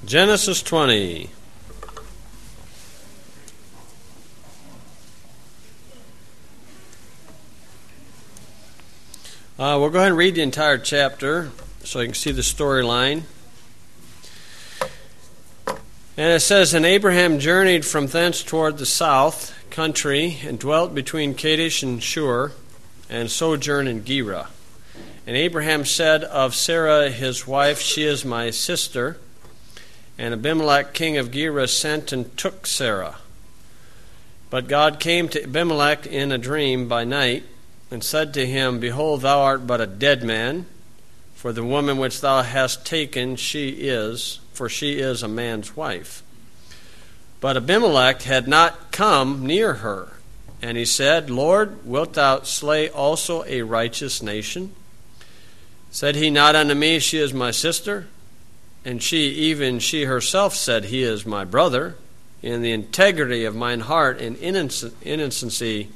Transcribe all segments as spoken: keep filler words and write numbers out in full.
Genesis twenty. Uh, we'll go ahead and read the entire chapter so you can see the storyline. And it says, And Abraham journeyed from thence toward the south country, and dwelt between Kadesh and Shur, and sojourned in Gerar. And Abraham said of Sarah his wife, She is my sister. And Abimelech king of Gerar sent and took Sarah. But God came to Abimelech in a dream by night, and said to him, Behold, thou art but a dead man, for the woman which thou hast taken, she is, for she is a man's wife. But Abimelech had not come near her. And he said, Lord, wilt thou slay also a righteous nation? Said he not unto me, She is my sister? And she, even she herself, said, He is my brother. In the integrity of mine heart and innocency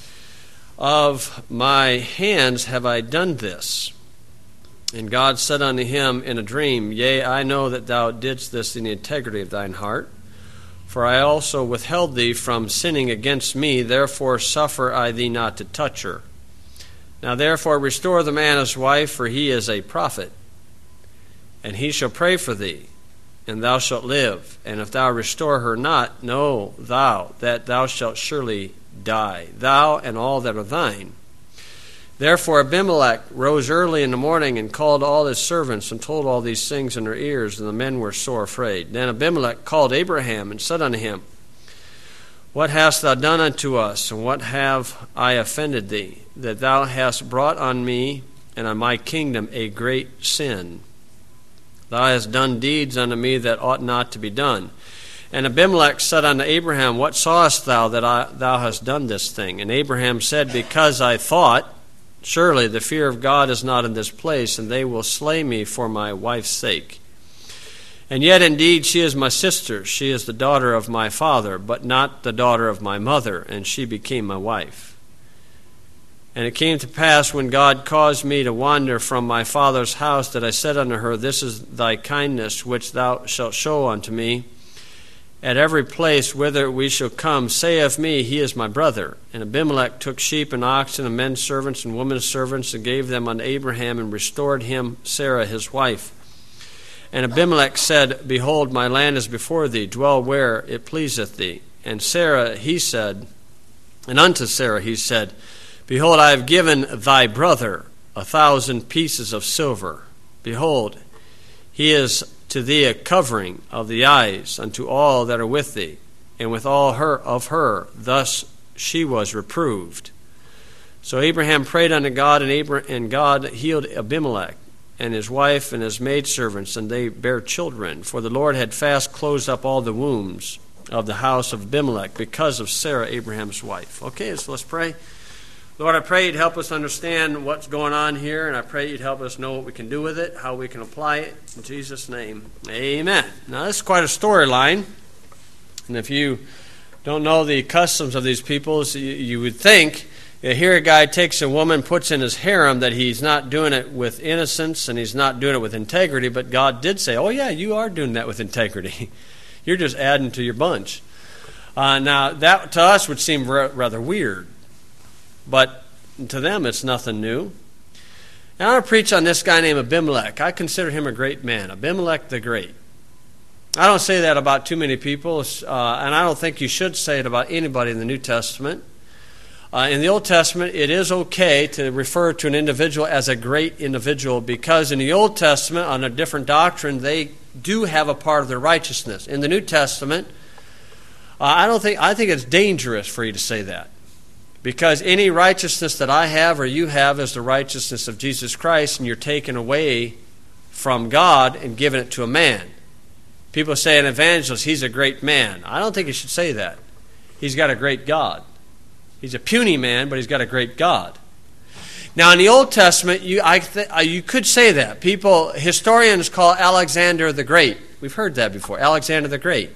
of my hands have I done this. And God said unto him in a dream, Yea, I know that thou didst this in the integrity of thine heart. For I also withheld thee from sinning against me, therefore suffer I thee not to touch her. Now therefore restore the man his wife, for he is a prophet. And he shall pray for thee, and thou shalt live. And if thou restore her not, know thou that thou shalt surely die, thou and all that are thine. Therefore Abimelech rose early in the morning and called all his servants and told all these things in their ears, and the men were sore afraid. Then Abimelech called Abraham and said unto him, What hast thou done unto us, and what have I offended thee, that thou hast brought on me and on my kingdom a great sin? Thou hast done deeds unto me that ought not to be done. And Abimelech said unto Abraham, What sawest thou that I, thou hast done this thing? And Abraham said, Because I thought, Surely the fear of God is not in this place, and they will slay me for my wife's sake. And yet indeed she is my sister, she is the daughter of my father, but not the daughter of my mother, and she became my wife. And it came to pass, when God caused me to wander from my father's house, that I said unto her, This is thy kindness which thou shalt show unto me. At every place whither we shall come, say of me, He is my brother. And Abimelech took sheep and oxen and men servants and women servants, and gave them unto Abraham, and restored him Sarah his wife. And Abimelech said, Behold, my land is before thee, dwell where it pleaseth thee. And Sarah, he said, and unto Sarah he said, Behold, I have given thy brother a thousand pieces of silver. Behold, he is to thee a covering of the eyes unto all that are with thee, and with all her of her, thus she was reproved. So Abraham prayed unto God, and, Abraham, and God healed Abimelech and his wife and his maidservants, and they bare children. For the Lord had fast closed up all the wombs of the house of Abimelech because of Sarah, Abraham's wife. Okay, so let's pray. Lord, I pray you'd help us understand what's going on here, and I pray you'd help us know what we can do with it, how we can apply it. In Jesus' name, amen. Now, this is quite a storyline, and if you don't know the customs of these peoples, you, you would think that here a guy takes a woman, puts in his harem, that he's not doing it with innocence and he's not doing it with integrity, but God did say, oh yeah, you are doing that with integrity. You're just adding to your bunch. Uh, now, that to us would seem r- rather weird. But to them, it's nothing new. Now, I want to preach on this guy named Abimelech. I consider him a great man, Abimelech the Great. I don't say that about too many people, uh, and I don't think you should say it about anybody in the New Testament. Uh, in the Old Testament, it is okay to refer to an individual as a great individual, because in the Old Testament, on a different doctrine, they do have a part of their righteousness. In the New Testament, uh, I don't think I think it's dangerous for you to say that. Because any righteousness that I have or you have is the righteousness of Jesus Christ, and you're taken away from God and giving it to a man. People say an evangelist, he's a great man. I don't think you should say that. He's got a great God. He's a puny man, but he's got a great God. Now, in the Old Testament, you, I th- you could say that. People, historians call Alexander the Great. We've heard that before, Alexander the Great.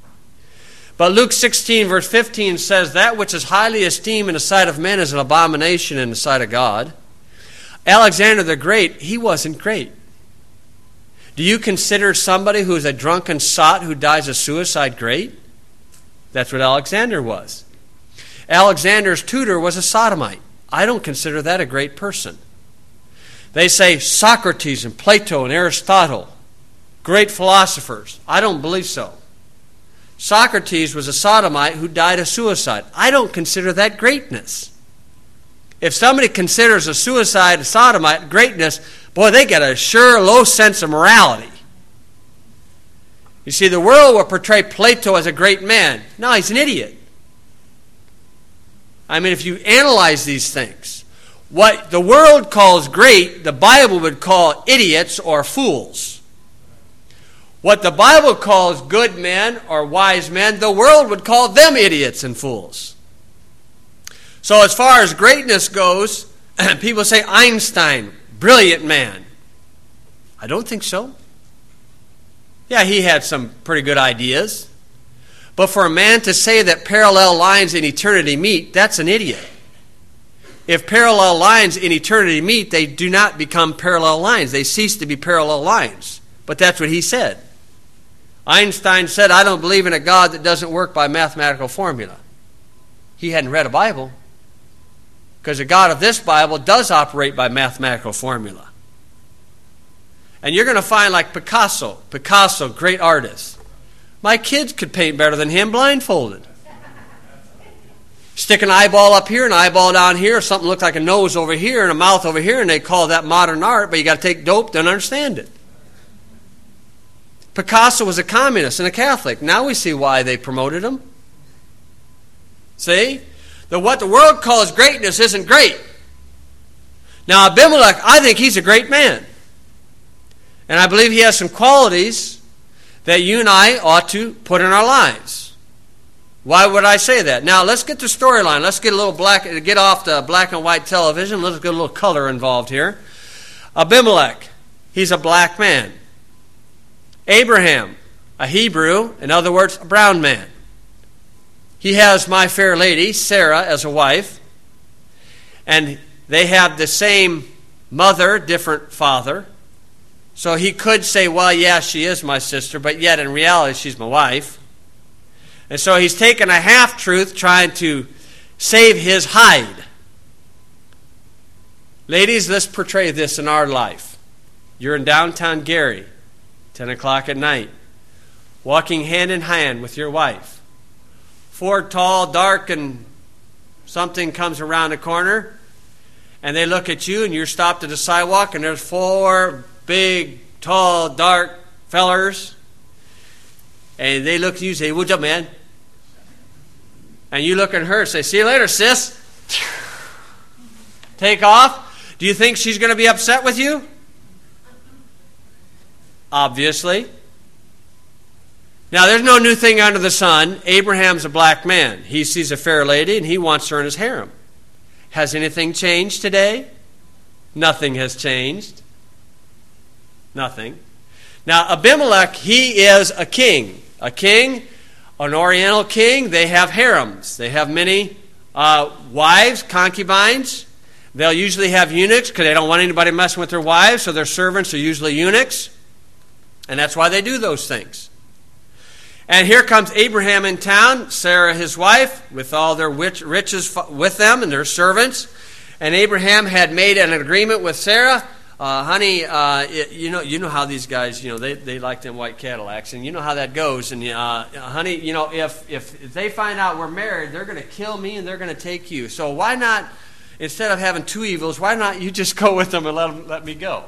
But Luke sixteen, verse fifteen says, That which is highly esteemed in the sight of men is an abomination in the sight of God. Alexander the Great, he wasn't great. Do you consider somebody who's a drunken sot who dies of suicide great? That's what Alexander was. Alexander's tutor was a sodomite. I don't consider that a great person. They say Socrates and Plato and Aristotle, great philosophers. I don't believe so. Socrates was a sodomite who died of suicide. I don't consider that greatness. If somebody considers a suicide a sodomite greatness, boy, they get a sure low sense of morality. You see, the world will portray Plato as a great man. No, he's an idiot. I mean, if you analyze these things, what the world calls great, the Bible would call idiots or fools. What the Bible calls good men or wise men, the world would call them idiots and fools. So as far as greatness goes, people say Einstein, brilliant man. I don't think so. Yeah, he had some pretty good ideas. But for a man to say that parallel lines in eternity meet, that's an idiot. If parallel lines in eternity meet, they do not become parallel lines. They cease to be parallel lines. But that's what he said. Einstein said, I don't believe in a God that doesn't work by mathematical formula. He hadn't read a Bible. Because the God of this Bible does operate by mathematical formula. And you're going to find like Picasso. Picasso, great artist. My kids could paint better than him blindfolded. Stick an eyeball up here, an eyeball down here, something look like a nose over here and a mouth over here, and they call that modern art, but you got to take dope to understand it. Picasso was a communist and a Catholic. Now we see why they promoted him. See? The, what the world calls greatness isn't great. Now Abimelech, I think he's a great man. And I believe he has some qualities that you and I ought to put in our lives. Why would I say that? Now let's get the storyline. Let's get a little black, get off the black and white television. Let's get a little color involved here. Abimelech, he's a black man. Abraham, a Hebrew, in other words, a brown man. He has my fair lady, Sarah, as a wife. And they have the same mother, different father. So he could say, well, yeah, she is my sister, but yet in reality she's my wife. And so he's taken a half-truth trying to save his hide. Ladies, let's portray this in our life. You're in downtown Gary, ten o'clock at night, walking hand in hand with your wife. Four tall, dark, and something comes around the corner, and they look at you, and you're stopped at the sidewalk, and there's four big, tall, dark fellers, and they look at you and say, what's up, man? And you look at her and say, see you later, sis. Take off. Do you think she's going to be upset with you? Obviously. Now, there's no new thing under the sun. Abraham's a black man. He sees a fair lady, and he wants her in his harem. Has anything changed today? Nothing has changed. Nothing. Now, Abimelech, he is a king. A king, an Oriental king, they have harems. They have many uh, wives, concubines. They'll usually have eunuchs because they don't want anybody messing with their wives, so their servants are usually eunuchs. And that's why they do those things. And here comes Abraham in town, Sarah his wife, with all their riches with them and their servants. And Abraham had made an agreement with Sarah. Uh, honey, uh, it, you know you know how these guys, you know, they, they like them white Cadillacs, and you know how that goes. And uh, honey, you know, if, if if they find out we're married, they're going to kill me and they're going to take you. So why not, instead of having two evils, why not you just go with them and let them, let me go?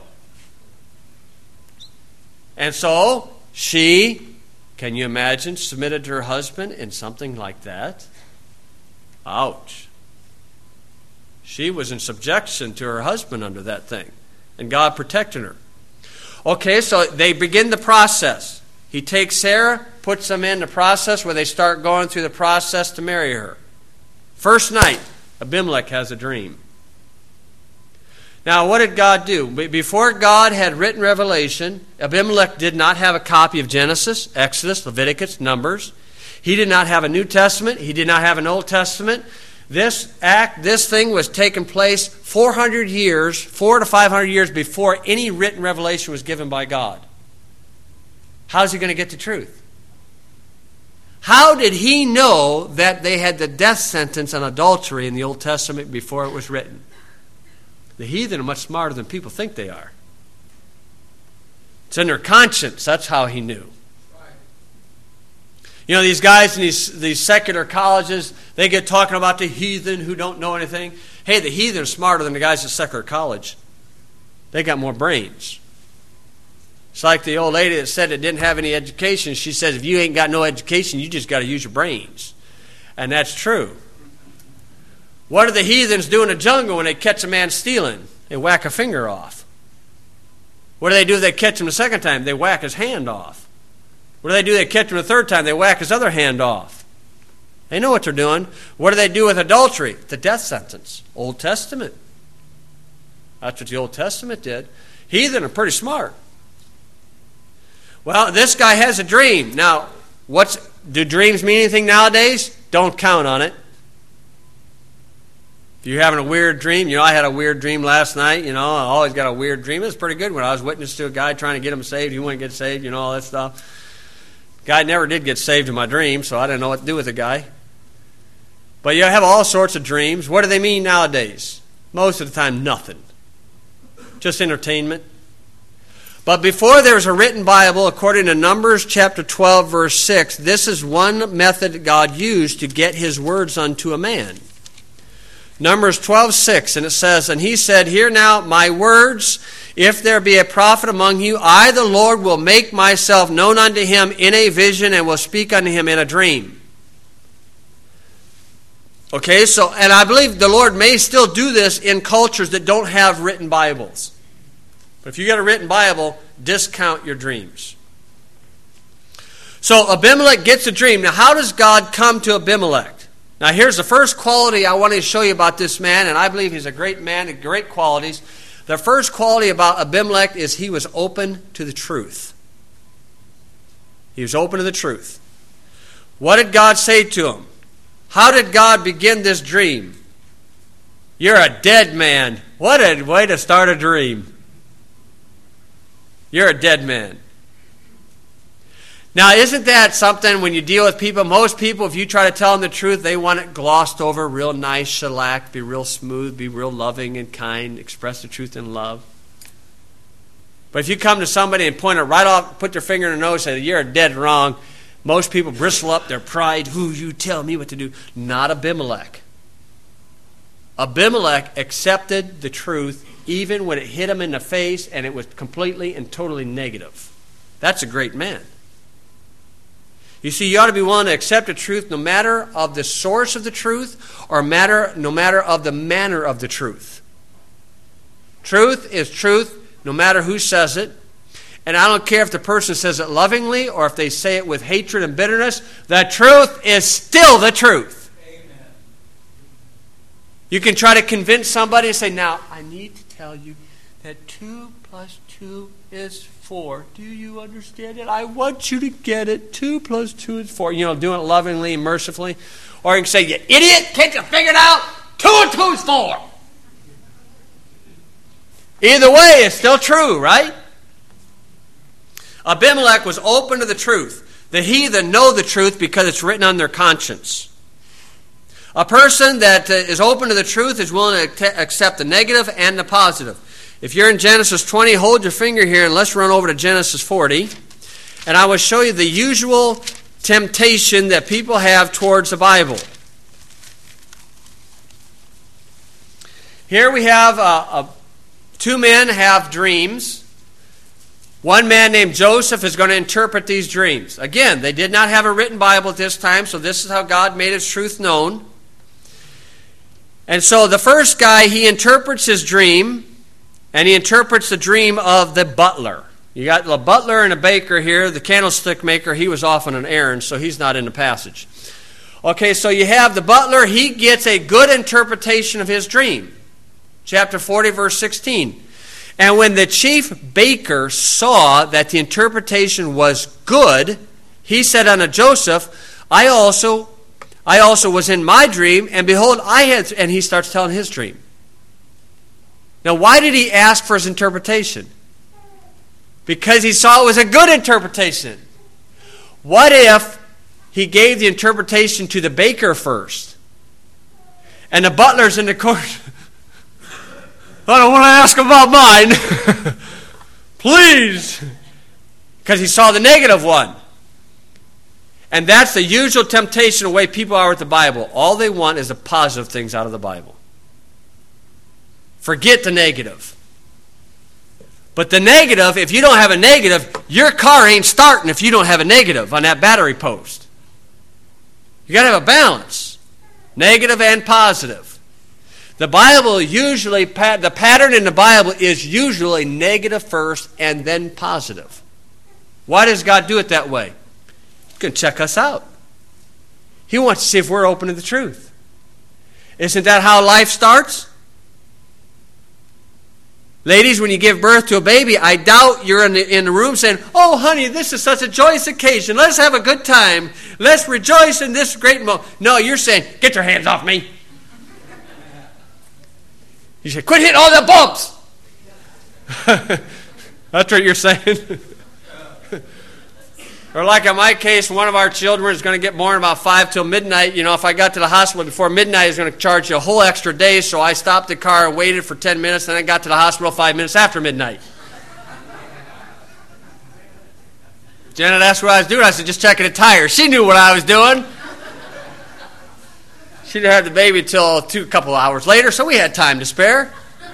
And so she, can you imagine, submitted to her husband in something like that? Ouch. She was in subjection to her husband under that thing. And God protected her. Okay, so they begin the process. He takes Sarah, puts them in the process where they start going through the process to marry her. First night, Abimelech has a dream. Now, what did God do? Before God had written Revelation, Abimelech did not have a copy of Genesis, Exodus, Leviticus, Numbers. He did not have a New Testament. He did not have an Old Testament. This act, this thing was taking place four hundred years, four to five hundred years before any written revelation was given by God. how's he going to get the truth? How did he know that they had the death sentence on adultery in the Old Testament before it was written? The heathen are much smarter than people think they are. It's in their conscience. That's how he knew. You know, these guys in these, these secular colleges, they get talking about the heathen who don't know anything. Hey, the heathen are smarter than the guys at secular college. They got more brains. It's like the old lady that said that didn't have any education. She says, if you ain't got no education, you just got to use your brains. And that's true. What do the heathens do in the jungle when they catch a man stealing? They whack a finger off. What do they do if they catch him the second time? They whack his hand off. What do they do if they catch him the third time? They whack his other hand off. They know what they're doing. What do they do with adultery? The death sentence. Old Testament. That's what the Old Testament did. Heathen are pretty smart. Well, this guy has a dream. Now, what's do dreams mean anything nowadays? Don't count on it. If you're having a weird dream, you know, I had a weird dream last night. You know, I always got a weird dream. It was pretty good when I was witness to a guy trying to get him saved. He wouldn't get saved, you know, all that stuff. Guy never did get saved in my dream, so I didn't know what to do with the guy. But you have all sorts of dreams. What do they mean nowadays? Most of the time, nothing. Just entertainment. But before there was a written Bible, according to Numbers chapter twelve, verse six, this is one method God used to get his words unto a man. Numbers twelve, six, and it says, and he said, hear now my words, if there be a prophet among you, I the Lord will make myself known unto him in a vision and will speak unto him in a dream. Okay, so, and I believe the Lord may still do this in cultures that don't have written Bibles. But if you get a written Bible, discount your dreams. So Abimelech gets a dream. Now, how does God come to Abimelech? Now, here's the first quality I want to show you about this man, and I believe he's a great man and great qualities. The first quality about Abimelech is he was open to the truth. He was open to the truth. What did God say to him? How did God begin this dream? You're a dead man. What a way to start a dream. You're a dead man. Now, isn't that something when you deal with people? Most people, if you try to tell them the truth, they want it glossed over, real nice, shellac, be real smooth, be real loving and kind, express the truth in love. But if you come to somebody and point it right off, put their finger in their nose and say, you're dead wrong, most people bristle up their pride. Who you tell me what to do? Not Abimelech. Abimelech accepted the truth even when it hit him in the face and it was completely and totally negative. That's a great man. You see, you ought to be willing to accept the truth no matter of the source of the truth or matter, no matter of the manner of the truth. Truth is truth no matter who says it. And I don't care if the person says it lovingly or if they say it with hatred and bitterness. The truth is still the truth. Amen. You can try to convince somebody and say, now, I need to tell you that two plus two is four. Do you understand it? I want you to get it. Two plus two is four. You know, doing it lovingly and mercifully. Or you can say, you idiot, can't you figure it out? Two and two is four. Either way, it's still true, right? Abimelech was open to the truth. The heathen know the truth because it's written on their conscience. A person that uh, is open to the truth is willing to accept the negative and the positive. If you're in Genesis twenty, hold your finger here and let's run over to Genesis forty. And I will show you the usual temptation that people have towards the Bible. Here we have uh, a, two men have dreams. One man named Joseph is going to interpret these dreams. Again, they did not have a written Bible at this time, so this is how God made his truth known. And so the first guy, he interprets his dream, and he interprets the dream of the butler. You got the butler and a baker here. The candlestick maker, he was off on an errand, so he's not in the passage. Okay, so you have the butler. He gets a good interpretation of his dream. Chapter forty, verse sixteen. And when the chief baker saw that the interpretation was good, he said unto Joseph, I also, I also was in my dream, and behold, I had... And he starts telling his dream. Now, why did he ask for his interpretation? Because he saw it was a good interpretation. What if he gave the interpretation to the baker first? And the butler's in the court. I don't want to ask about mine. Please. Because he saw the negative one. And that's the usual temptation, the way people are with the Bible. All they want is the positive things out of the Bible. Forget the negative. But the negative, if you don't have a negative, your car ain't starting if you don't have a negative on that battery post. You got to have a balance. Negative and positive. The Bible usually, the pattern in the Bible is usually negative first and then positive. Why does God do it that way? He's going to check us out. He wants to see if we're open to the truth. Isn't that how life starts? Ladies, when you give birth to a baby, I doubt you're in the, in the room saying, oh, honey, this is such a joyous occasion. Let's have a good time. Let's rejoice in this great moment. No, you're saying, get your hands off me. You say, quit hitting all the bumps. That's what you're saying. Or like in my case, one of our children is going to get born about five till midnight. You know, if I got to the hospital before midnight, he's going to charge you a whole extra day. So I stopped the car and waited for ten minutes, and then I got to the hospital five minutes after midnight. Janet asked what I was doing. I said, just checking a tire. She knew what I was doing. She didn't have the baby till two, a couple hours later, so we had time to spare.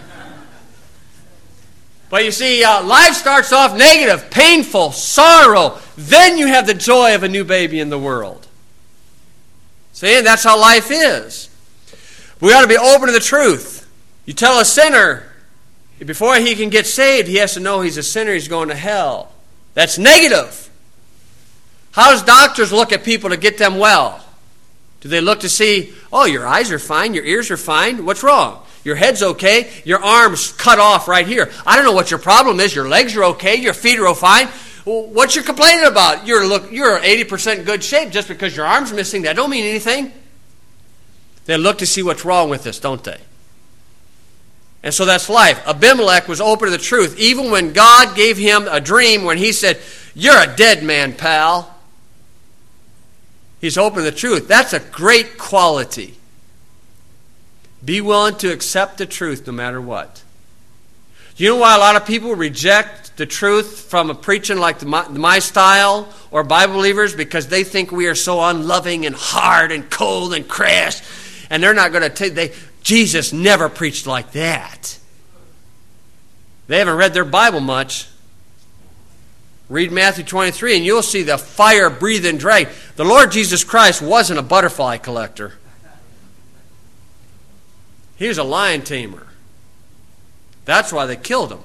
But you see, uh, life starts off negative, painful, sorrow. Then you have the joy of a new baby in the world. See, and that's how life is. We ought to be open to the truth. You tell a sinner, before he can get saved, he has to know he's a sinner, he's going to hell. That's negative. How does doctors look at people to get them well? Do they look to see, oh, your eyes are fine, your ears are fine, what's wrong? Your head's okay, your arm's cut off right here. I don't know what your problem is, your legs are okay, your feet are fine. Well, what you're complaining about? You're look, you're eighty percent good shape just because your arm's missing. That don't mean anything. They look to see what's wrong with this, don't they? And so that's life. Abimelech was open to the truth. Even when God gave him a dream when he said, you're a dead man, pal. He's open to the truth. That's a great quality. Be willing to accept the truth no matter what. Do you know why a lot of people reject the truth from a preaching like the my, my style or Bible believers? Because they think we are so unloving and hard and cold and crass. And they're not going to take... They, Jesus never preached like that. They haven't read their Bible much. Read Matthew twenty-three and you'll see the fire-breathing dragon. The Lord Jesus Christ wasn't a butterfly collector. He was a lion tamer. That's why they killed him.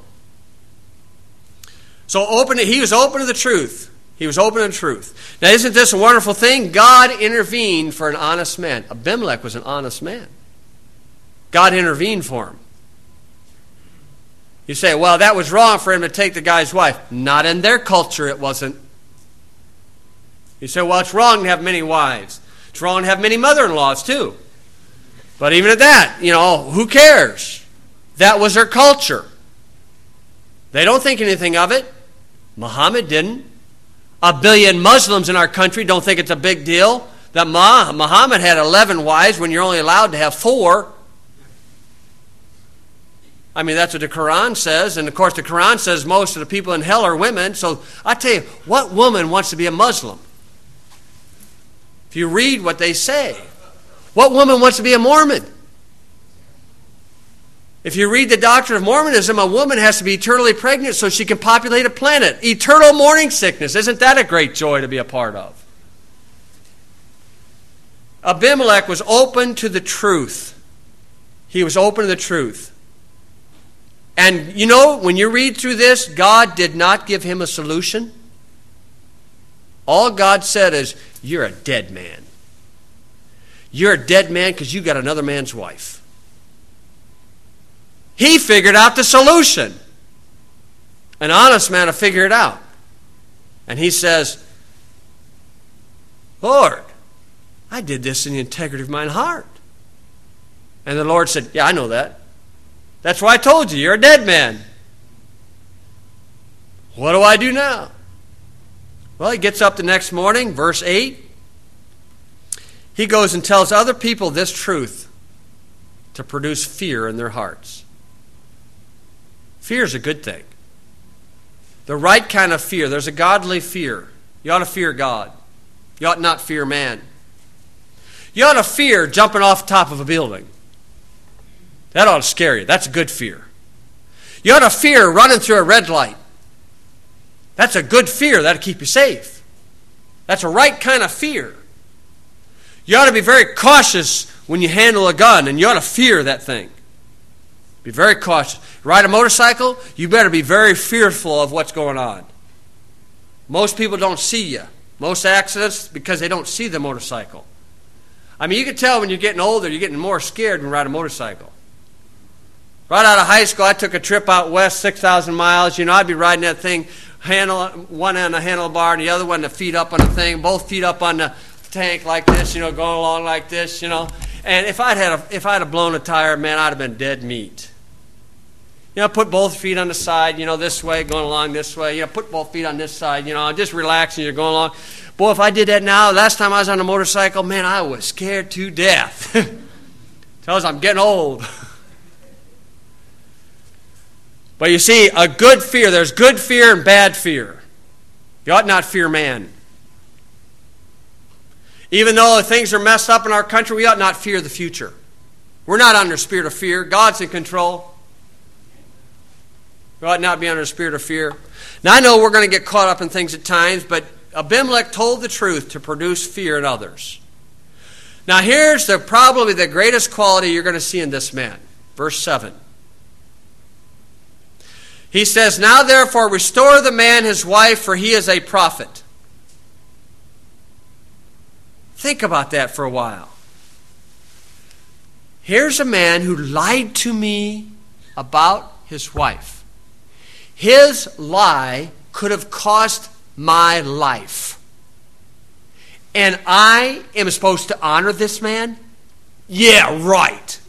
So open, he was open to the truth. He was open to the truth. Now isn't this a wonderful thing? God intervened for an honest man. Abimelech was an honest man. God intervened for him. You say, well, that was wrong for him to take the guy's wife. Not in their culture it wasn't. You say, well, it's wrong to have many wives. It's wrong to have many mother-in-laws too. But even at that, you know, who cares? That was their culture. They don't think anything of it. Muhammad didn't. A billion Muslims in our country don't think it's a big deal that Muhammad had eleven wives when you're only allowed to have four. I mean, that's what the Quran says. And, of course, the Quran says most of the people in hell are women. So I tell you, what woman wants to be a Muslim? If you read what they say. What woman wants to be a Mormon? If you read the doctrine of Mormonism, a woman has to be eternally pregnant so she can populate a planet. Eternal morning sickness. Isn't that a great joy to be a part of? Abimelech was open to the truth. He was open to the truth. And you know, when you read through this, God did not give him a solution. All God said is, you're a dead man. You're a dead man because you got another man's wife. He figured out the solution. An honest man will figure it out. And he says, Lord, I did this in the integrity of mine heart. And the Lord said, yeah, I know that. That's why I told you, you're a dead man. What do I do now? Well, he gets up the next morning, verse eight. He goes and tells other people this truth to produce fear in their hearts. Fear is a good thing. The right kind of fear. There's a godly fear. You ought to fear God. You ought not fear man. You ought to fear jumping off the top of a building. That ought to scare you. That's a good fear. You ought to fear running through a red light. That's a good fear. That'll keep you safe. That's a right kind of fear. You ought to be very cautious when you handle a gun, and you ought to fear that thing. Be very cautious. Ride a motorcycle, you better be very fearful of what's going on. Most people don't see you. Most accidents, because they don't see the motorcycle. I mean, you can tell when you're getting older, you're getting more scared when you ride a motorcycle. Right out of high school, I took a trip out west, six thousand miles. You know, I'd be riding that thing, handle one on the handlebar and the other one the feet up on the thing, both feet up on the tank like this, you know, going along like this, you know. And if I'd had a, if I'd have blown a tire, man, I'd have been dead meat. You know, put both feet on the side, you know, this way, going along this way. You know, put both feet on this side, you know, just relaxing, you're going along. Boy, if I did that now, last time I was on a motorcycle, man, I was scared to death. Tells I'm getting old. But you see, a good fear, there's good fear and bad fear. You ought not fear man. Even though things are messed up in our country, we ought not fear the future. We're not under the spirit of fear. God's in control. We ought not be under the spirit of fear. Now, I know we're going to get caught up in things at times, but Abimelech told the truth to produce fear in others. Now, here's the probably the greatest quality you're going to see in this man. Verse seven. He says, "Now therefore restore the man his wife, for he is a prophet." Think about that for a while. Here's a man who lied to me about his wife. His lie could have cost my life. And I am supposed to honor this man? Yeah, right.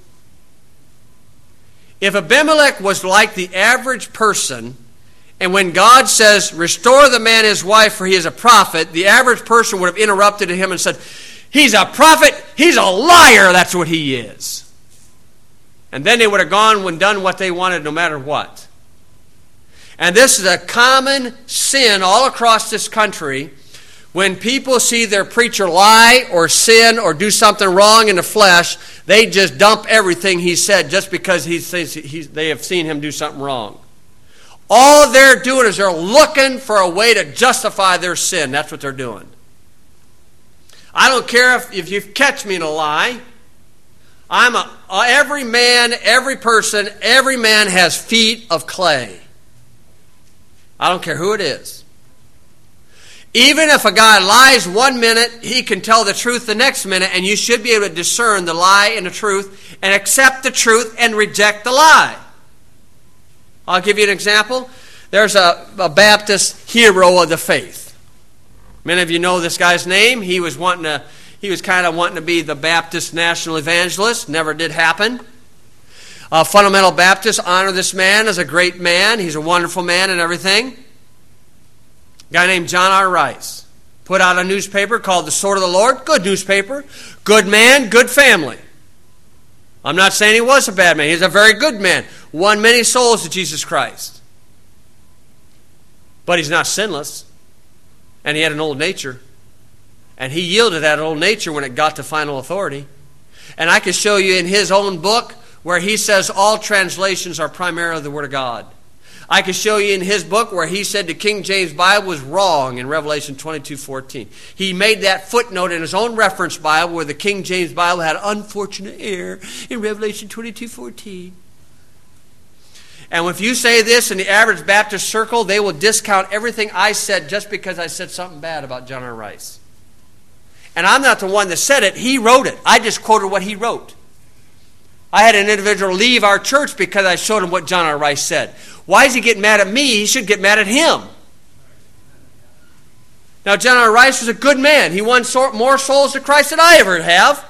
If Abimelech was like the average person, and when God says, restore the man his wife for he is a prophet, the average person would have interrupted him and said, he's a prophet, he's a liar, that's what he is. And then they would have gone and done what they wanted no matter what. And this is a common sin all across this country. When people see their preacher lie or sin or do something wrong in the flesh, they just dump everything he said just because he says he's, they have seen him do something wrong. All they're doing is they're looking for a way to justify their sin. That's what they're doing. I don't care if, if you catch me in a lie. I'm a, every man, every person, every man has feet of clay. I don't care who it is. Even if a guy lies one minute, he can tell the truth the next minute, and you should be able to discern the lie and the truth and accept the truth and reject the lie. I'll give you an example. There's a, a Baptist hero of the faith. Many of you know this guy's name. He was wanting to, he was kind of wanting to be the Baptist national evangelist. Never did happen. Uh, fundamental Baptists honor this man as a great man. He's a wonderful man and everything. A guy named John R. Rice put out a newspaper called The Sword of the Lord. Good newspaper. Good man, good family. I'm not saying he was a bad man. He's a very good man. Won many souls to Jesus Christ. But he's not sinless. And he had an old nature. And he yielded that old nature when it got to final authority. And I can show you in his own book where he says all translations are primarily the Word of God. I can show you in his book where he said the King James Bible was wrong in Revelation twenty-two fourteen. He made that footnote in his own reference Bible where the King James Bible had unfortunate error in Revelation twenty-two fourteen. And if you say this in the average Baptist circle, they will discount everything I said just because I said something bad about John R. Rice. And I'm not the one that said it. He wrote it. I just quoted what he wrote. I had an individual leave our church because I showed him what John R. Rice said. Why is he getting mad at me? He should get mad at him. Now, John R. Rice was a good man. He won more souls to Christ than I ever have.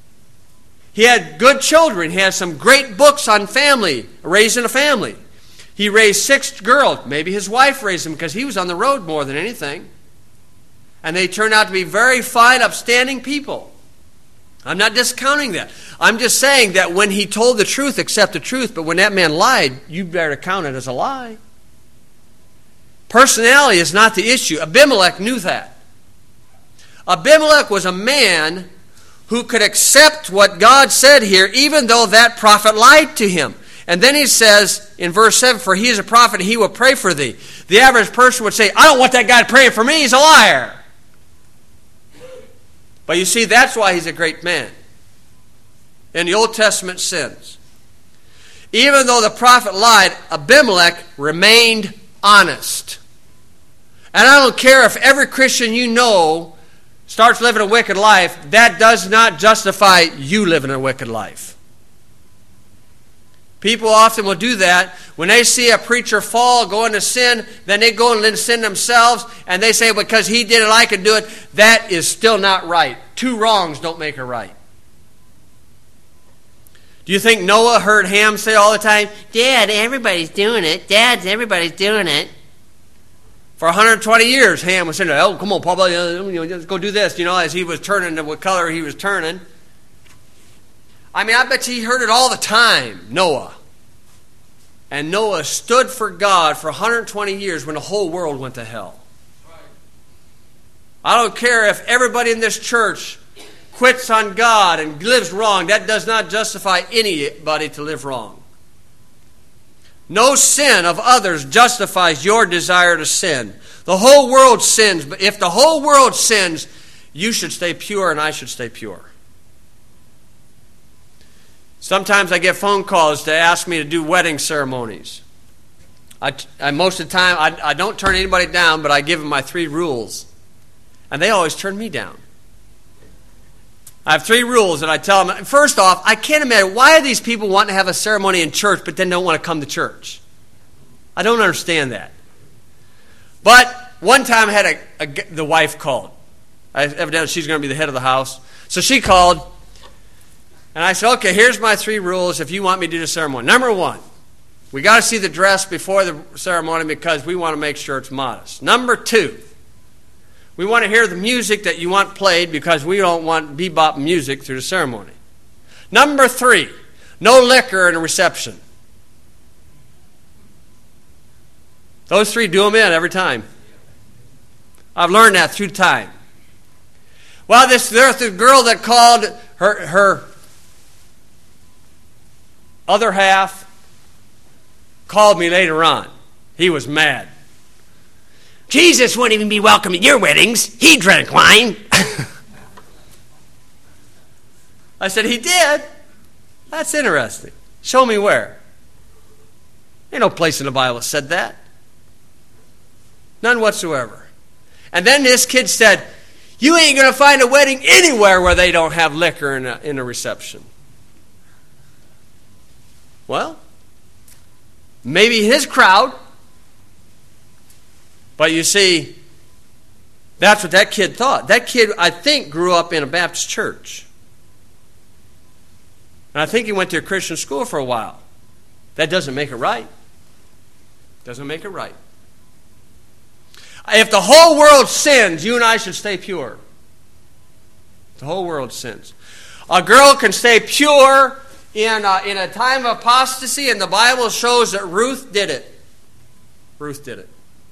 He had good children. He had some great books on family, raising a family. He raised six girls. Maybe his wife raised them because he was on the road more than anything. And they turned out to be very fine, upstanding people. I'm not discounting that. I'm just saying that when he told the truth, accept the truth. But when that man lied, you better count it as a lie. Personality is not the issue. Abimelech knew that. Abimelech was a man who could accept what God said here, even though that prophet lied to him. And then he says in verse seven, for he is a prophet, he will pray for thee. The average person would say, I don't want that guy praying for me, he's a liar. But you see, that's why he's a great man. In the Old Testament sins. Even though the prophet lied, Abimelech remained honest. And I don't care if every Christian you know starts living a wicked life, that does not justify you living a wicked life. People often will do that. When they see a preacher fall, go into sin, then they go and sin themselves, and they say, because he did it, I can do it. That is still not right. Two wrongs don't make a right. Do you think Noah heard Ham say all the time, Dad, everybody's doing it. Dad, everybody's doing it. For one hundred twenty years, Ham was saying, oh, come on, Papa, you know, just go do this, you know, as he was turning to what color he was turning. I mean, I bet you he heard it all the time, Noah. And Noah stood for God for one hundred twenty years when the whole world went to hell. I don't care if everybody in this church quits on God and lives wrong. That does not justify anybody to live wrong. No sin of others justifies your desire to sin. The whole world sins, but if the whole world sins, you should stay pure and I should stay pure. Sometimes I get phone calls to ask me to do wedding ceremonies. I, I most of the time, I, I don't turn anybody down, but I give them my three rules. And they always turn me down. I have three rules that I tell them. First off, I can't imagine, why are these people wanting to have a ceremony in church but then don't want to come to church? I don't understand that. But one time I had a, a the wife called. I, evidently she's going to be the head of the house. So she called, and I said, okay, here's my three rules if you want me to do the ceremony. Number one, we got to see the dress before the ceremony because we want to make sure it's modest. Number two, we want to hear the music that you want played because we don't want bebop music through the ceremony. Number three, no liquor in a reception. Those three do them in every time. I've learned that through time. Well, this there's the girl that called her her other half called me later on. He was mad. Jesus wouldn't even be welcome at your weddings. He drank wine. I said, he did? That's interesting. Show me where. Ain't no place in the Bible that said that. None whatsoever. And then this kid said, you ain't going to find a wedding anywhere where they don't have liquor in a, in a reception. Well, maybe his crowd. But you see, that's what that kid thought. That kid, I think, grew up in a Baptist church. And I think he went to a Christian school for a while. That doesn't make it right. Doesn't make it right. If the whole world sins, you and I should stay pure. The whole world sins. A girl can stay pure in a, in a time of apostasy, and the Bible shows that Ruth did it. Ruth did it.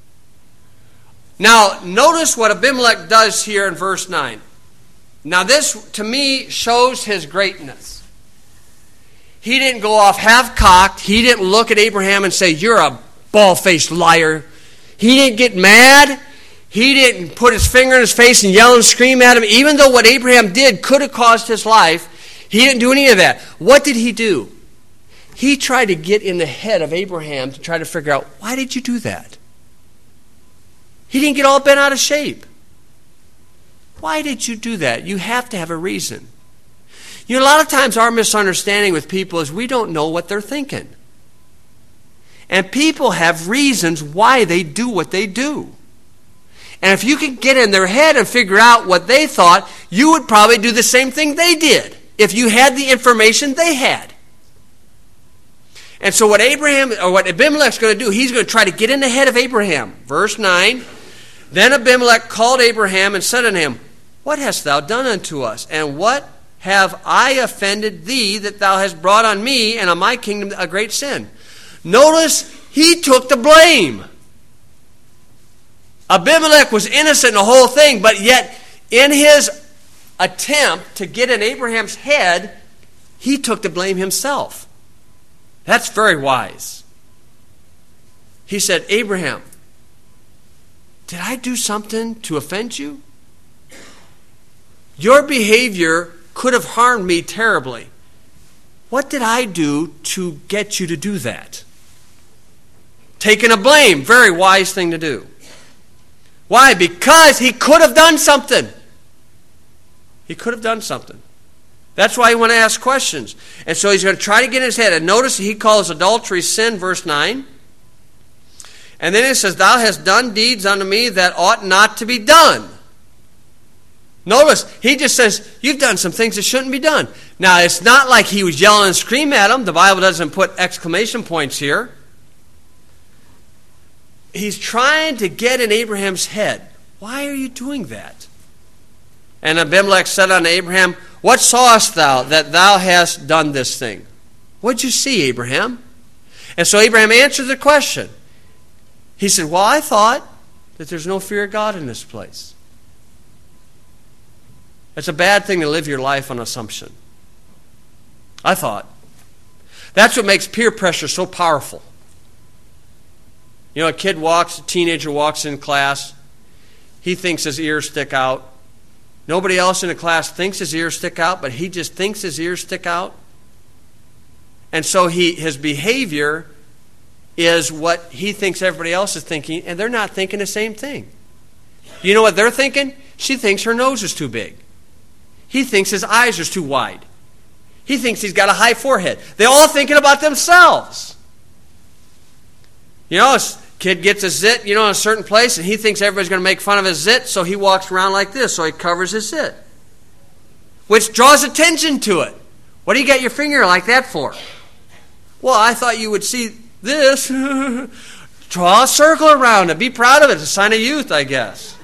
Now, notice what Abimelech does here in verse nine. Now, this, to me, shows his greatness. He didn't go off half-cocked. He didn't look at Abraham and say, you're a bald-faced liar. He didn't get mad. He didn't put his finger in his face and yell and scream at him. Even though what Abraham did could have caused his life, he didn't do any of that. What did he do? He tried to get in the head of Abraham to try to figure out, why did you do that? He didn't get all bent out of shape. Why did you do that? You have to have a reason. You know, a lot of times our misunderstanding with people is we don't know what they're thinking. And people have reasons why they do what they do. And if you could get in their head and figure out what they thought, you would probably do the same thing they did if you had the information they had. And so what Abraham, or what Abimelech's going to do, he's going to try to get in the head of Abraham. Verse nine, then Abimelech called Abraham and said unto him, what hast thou done unto us? And what have I offended thee that thou hast brought on me and on my kingdom a great sin? Notice he took the blame. Abimelech was innocent in the whole thing, but yet in his attempt to get in Abraham's head, he took the blame himself. That's very wise. He said, Abraham, did I do something to offend you? Your behavior could have harmed me terribly. What did I do to get you to do that? Taking a blame, very wise thing to do. Why? Because he could have done something. He could have done something. That's why he want to ask questions. And so he's going to try to get in his head. And notice he calls adultery sin, verse nine. And then it says, thou hast done deeds unto me that ought not to be done. Notice, he just says, you've done some things that shouldn't be done. Now, it's not like he was yelling and screaming at him. The Bible doesn't put exclamation points here. He's trying to get in Abraham's head. Why are you doing that? And Abimelech said unto Abraham, what sawest thou that thou hast done this thing? What did you see, Abraham? And so Abraham answered the question. He said, well, I thought that there's no fear of God in this place. It's a bad thing to live your life on assumption. I thought. That's what makes peer pressure so powerful. You know, a kid walks, a teenager walks in class. He thinks his ears stick out. Nobody else in the class thinks his ears stick out, but he just thinks his ears stick out. And so he his behavior is what he thinks everybody else is thinking, and they're not thinking the same thing. You know what they're thinking? She thinks her nose is too big. He thinks his eyes are too wide. He thinks he's got a high forehead. They're all thinking about themselves. You know, a kid gets a zit, you know, in a certain place, and he thinks everybody's going to make fun of his zit, so he walks around like this, so he covers his zit, which draws attention to it. What do you got your finger like that for? Well, I thought you would see this. Draw a circle around it. Be proud of it. It's a sign of youth, I guess.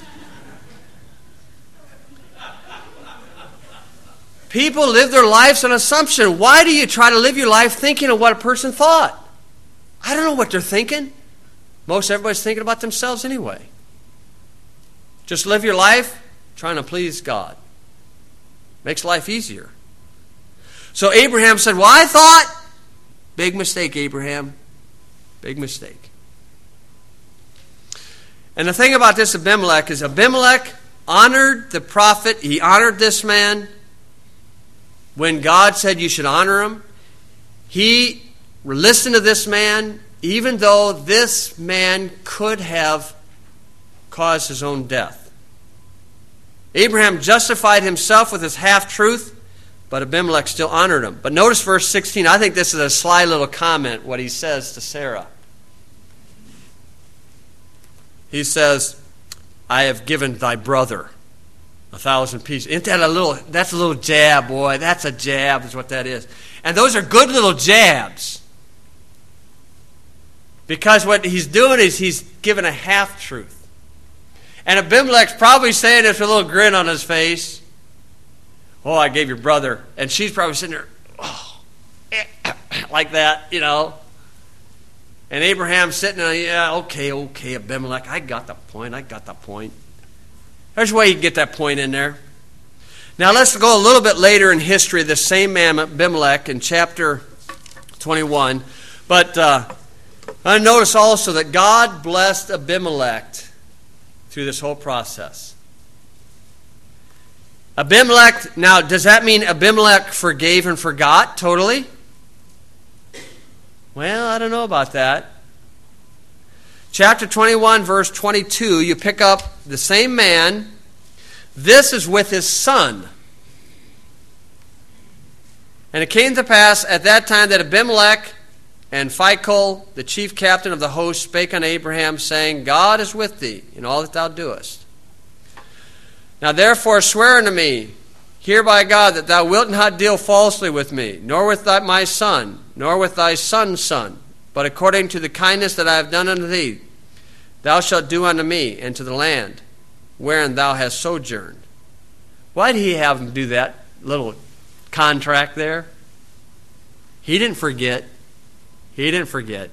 People live their lives on assumption. Why do you try to live your life thinking of what a person thought? I don't know what they're thinking. Most everybody's thinking about themselves anyway. Just live your life trying to please God. Makes life easier. So Abraham said, well, I thought. Big mistake, Abraham. Big mistake. And the thing about this Abimelech is Abimelech honored the prophet. He honored this man. When God said you should honor him, he listened to this man, even though this man could have caused his own death. Abraham justified himself with his half-truth, but Abimelech still honored him. But notice verse sixteen. I think this is a sly little comment, what he says to Sarah. He says, I have given thy brother a thousand pieces. Isn't that a little, that's a little jab, boy. That's a jab is what that is. And those are good little jabs. Because what he's doing is he's giving a half-truth. And Abimelech's probably saying this with a little grin on his face. Oh, I gave your brother. And she's probably sitting there, oh, like that, you know. And Abraham's sitting there, yeah, okay, okay, Abimelech, I got the point, I got the point. There's a way you can get that point in there. Now let's go a little bit later in history, the same man, Abimelech, in chapter twenty-one. But uh, I notice also that God blessed Abimelech through this whole process. Abimelech, now does that mean Abimelech forgave and forgot totally? Well, I don't know about that. Chapter twenty-one, verse twenty-two, you pick up the same man. This is with his son. And it came to pass at that time that Abimelech and Phicol, the chief captain of the host, spake unto Abraham, saying, God is with thee in all that thou doest. Now therefore swear unto me Hear by God that thou wilt not deal falsely with me, nor with thy, my son, nor with thy son's son, but according to the kindness that I have done unto thee, thou shalt do unto me and to the land wherein thou hast sojourned. Why did he have him do that little contract there? He didn't forget. He didn't forget.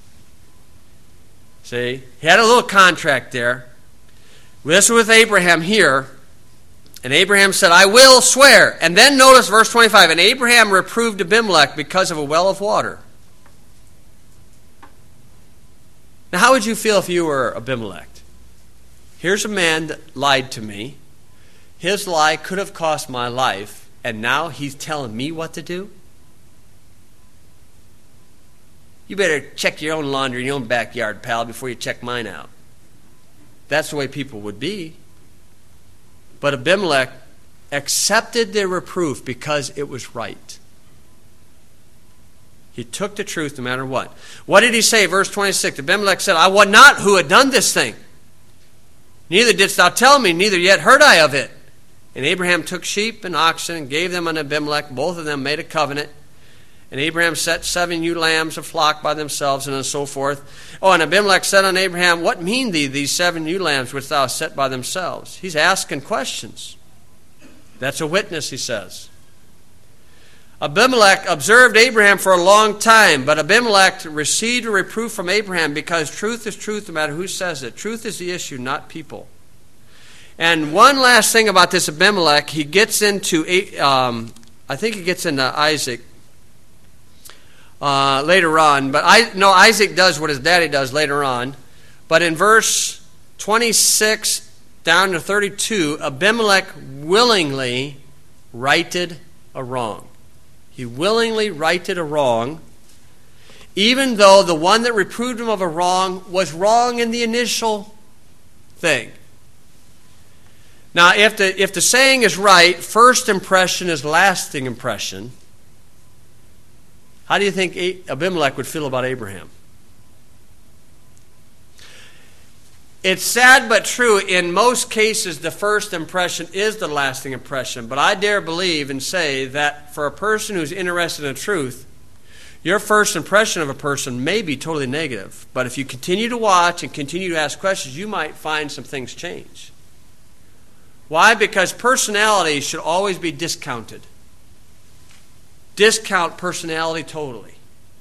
See, he had a little contract there. This was with Abraham here. And Abraham said, I will swear. And then notice verse twenty-five. And Abraham reproved Abimelech because of a well of water. Now, how would you feel if you were Abimelech? Here's a man that lied to me. His lie could have cost my life. And now he's telling me what to do? You better check your own laundry in your own backyard, pal, before you check mine out. That's the way people would be. But Abimelech accepted their reproof because it was right. He took the truth no matter what. What did he say? Verse twenty-six. Abimelech said, I was not who had done this thing. Neither didst thou tell me, neither yet heard I of it. And Abraham took sheep and oxen and gave them unto Abimelech. Both of them made a covenant. And Abraham set seven ewe lambs of flock by themselves, and so forth. Oh, and Abimelech said unto Abraham, what mean thee these seven ewe lambs which thou hast set by themselves? He's asking questions. That's a witness, he says. Abimelech observed Abraham for a long time, but Abimelech received a reproof from Abraham because truth is truth no matter who says it. Truth is the issue, not people. And one last thing about this Abimelech, he gets into, um, I think he gets into Isaac. Uh, later on, but I no Isaac does what his daddy does later on. But in verse twenty-six down to thirty-two, Abimelech willingly righted a wrong. He willingly righted a wrong, even though the one that reproved him of a wrong was wrong in the initial thing. Now, if the if the saying is right, first impression is lasting impression. How do you think Abimelech would feel about Abraham? It's sad but true. In most cases, the first impression is the lasting impression. But I dare believe and say that for a person who's interested in truth, your first impression of a person may be totally negative. But if you continue to watch and continue to ask questions, you might find some things change. Why? Because personality should always be discounted. Discount personality totally.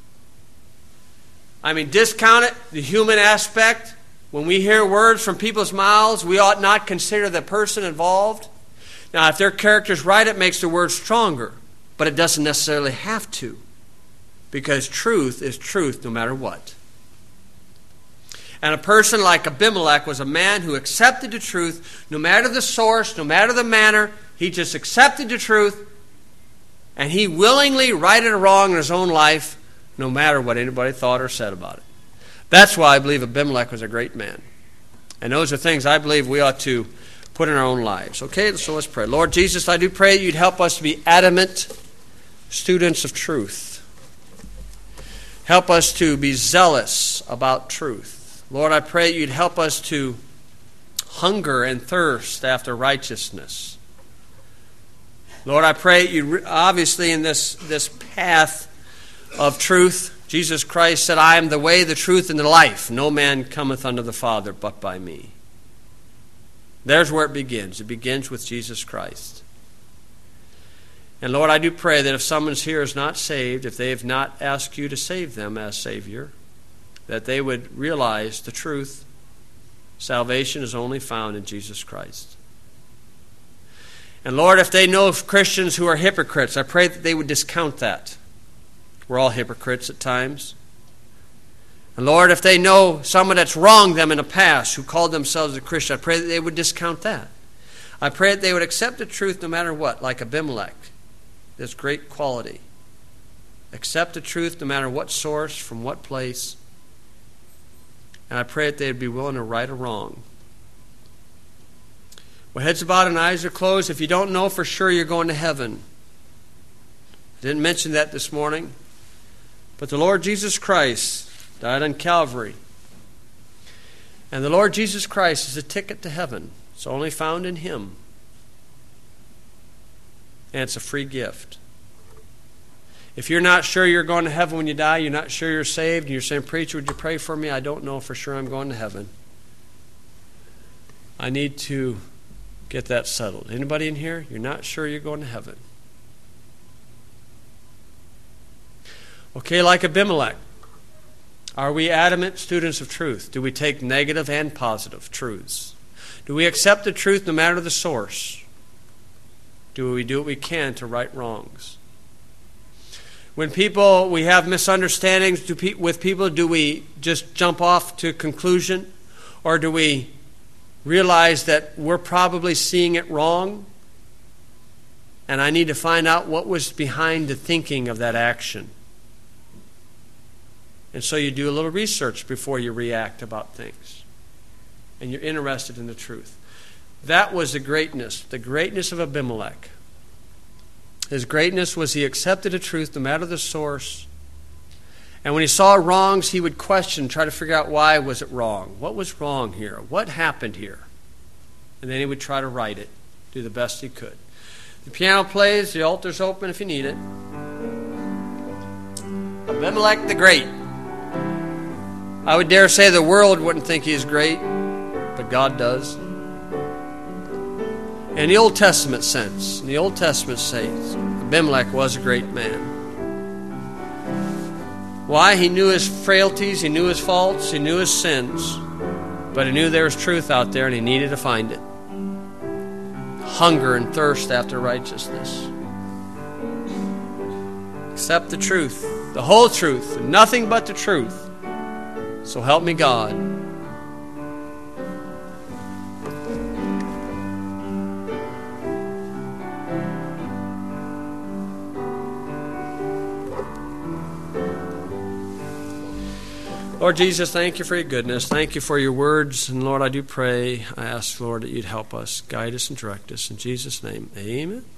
I mean, discount it, the human aspect. When we hear words from people's mouths, we ought not consider the person involved. Now, if their character's right, it makes the word stronger. But it doesn't necessarily have to. Because truth is truth no matter what. And a person like Abimelech was a man who accepted the truth no matter the source, no matter the manner. He just accepted the truth. And he willingly righted a wrong in his own life, no matter what anybody thought or said about it. That's why I believe Abimelech was a great man. And those are things I believe we ought to put in our own lives. Okay, so let's pray. Lord Jesus, I do pray you'd help us to be adamant students of truth. Help us to be zealous about truth. Lord, I pray you'd help us to hunger and thirst after righteousness. Lord, I pray you, obviously in this, this path of truth, Jesus Christ said, I am the way, the truth, and the life. No man cometh unto the Father but by me. There's where it begins. It begins with Jesus Christ. And Lord, I do pray that if someone's here is not saved, if they have not asked you to save them as Savior, that they would realize the truth. Salvation is only found in Jesus Christ. And Lord, if they know of Christians who are hypocrites, I pray that they would discount that. We're all hypocrites at times. And Lord, if they know someone that's wronged them in the past who called themselves a Christian, I pray that they would discount that. I pray that they would accept the truth no matter what, like Abimelech. This great quality. Accept the truth no matter what source, from what place. And I pray that they would be willing to right a wrong. Well, heads are bowed and eyes are closed. If you don't know for sure you're going to heaven, I didn't mention that this morning, but the Lord Jesus Christ died on Calvary. And the Lord Jesus Christ is a ticket to heaven. It's only found in Him. and it's a free gift. If you're not sure you're going to heaven when you die, you're not sure you're saved, and you're saying, "Preacher, would you pray for me? I don't know for sure I'm going to heaven." I need to get that settled. Anybody in here? You're not sure you're going to heaven. Okay, like Abimelech, are we adamant students of truth? Do we take negative and positive truths? Do we accept the truth no matter the source? Do we do what we can to right wrongs? When people, we have misunderstandings do pe- with people, do we just jump off to conclusion? Or do we realize that we're probably seeing it wrong, and I need to find out what was behind the thinking of that action? And so you do a little research before you react about things. And you're interested in the truth. That was the greatness, the greatness of Abimelech. His greatness was he accepted the truth no matter the source. And when he saw wrongs, he would question, try to figure out why was it wrong. What was wrong here? What happened here? And then he would try to right it, do the best he could. The piano plays, the altar's open if you need it. Abimelech the Great. I would dare say the world wouldn't think he is great, but God does. In the Old Testament sense, in the Old Testament sense, Abimelech was a great man. Why? He knew his frailties, he knew his faults, he knew his sins, but he knew there was truth out there and he needed to find it. Hunger and thirst after righteousness. Accept the truth, the whole truth, and nothing but the truth. So help me God. Lord Jesus, thank you for your goodness. Thank you for your words. And Lord, I do pray, I ask, Lord, that you'd help us, guide us and direct us. In Jesus' name, amen.